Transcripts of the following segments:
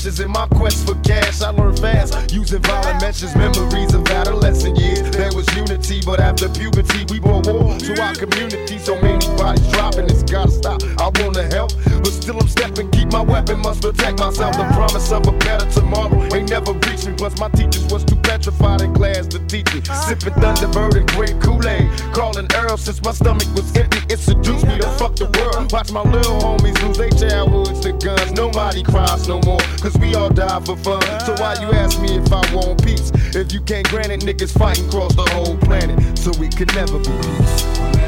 trenches in my quest for cash. I learned fast, using violent mentions, memories of adolescent years. There was unity, but after puberty, we brought war to our community. So many bodies dropping, it's gotta stop. I wanna help, but still I'm stepping, keep my weapon, must protect myself. The promise of a better tomorrow ain't never reached me. Plus my teachers was too petrified in class to teach me. Sipping Thunderbird and great Kool-Aid, calling Earl since my stomach was empty. It seduced me to fuck the world. Watch my little homies lose their childhoods to guns. Nobody cries no more, cause we all die for fun. So why you ask me if I want peace? If you can't grant it, niggas fighting across the whole planet, so we could never be peace.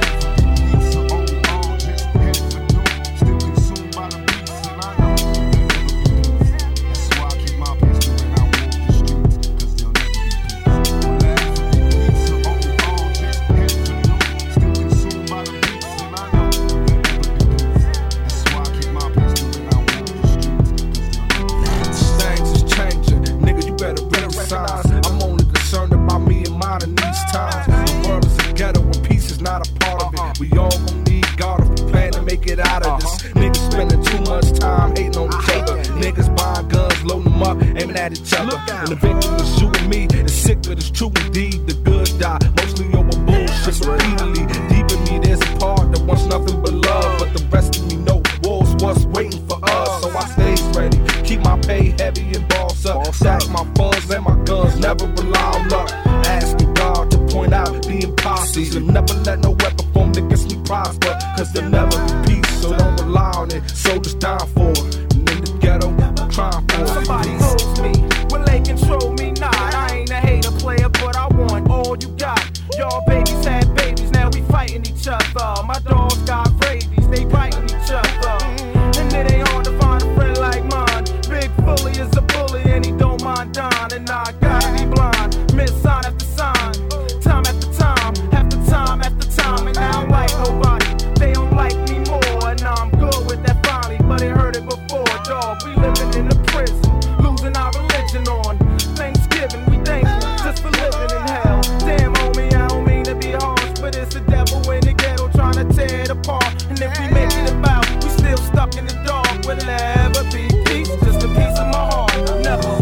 At each other, and the victim is you and me. It's sick, but it's true indeed. The good die, mostly over bullshit repeatedly. Deep in me, there's a part that wants nothing but love, but the rest of me know war's what's waiting for us. So I stays ready, keep my pay heavy and boss up. Stack my funds and my guns, never rely on luck. Asking God to point out the imposters and never let no weapon formed against me prosper, cause there'll never be peace. So don't rely on it. Soldiers dying for it, and in the ghetto, I'm trying for it. Somebody holds me, will they control me? Nah, I ain't a hater player, but I want all you got. Y'all babies had babies, now we fighting each other. My dogs got rabies, they biting each other. And it ain't hard to find a friend like mine. Big Fully is a bully and he don't mind dying. And I gotta be blind, miss sign after sign, time after time, after time after time. And I don't like nobody, they don't like me more. And I'm good with that finally, but it hurt it before, dog. We living in a prison, losing our religion on Thanksgiving. We thankful just for living in hell. Damn, homie, I don't mean to be harsh, but it's the devil in the ghetto trying to tear it apart. And if we make it about, we still stuck in the dark. Will there ever be peace? Just a piece of my heart. Never.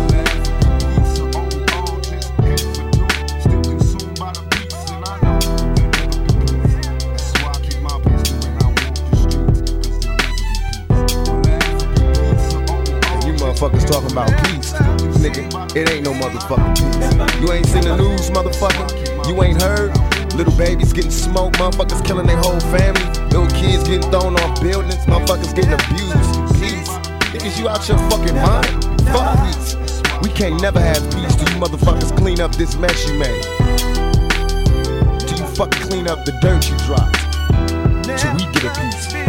Motherfuckers talking about peace. Nigga, it ain't no motherfucking peace. You ain't seen the news, motherfucker. You ain't heard. Little babies getting smoked, motherfuckers killing their whole family. Little kids getting thrown off buildings, motherfuckers getting abused. Peace. Niggas, you out your fucking mind? Fuck peace. We can't never have peace till you motherfuckers clean up this mess you made. Till you fucking clean up the dirt you dropped. Till we get a peace.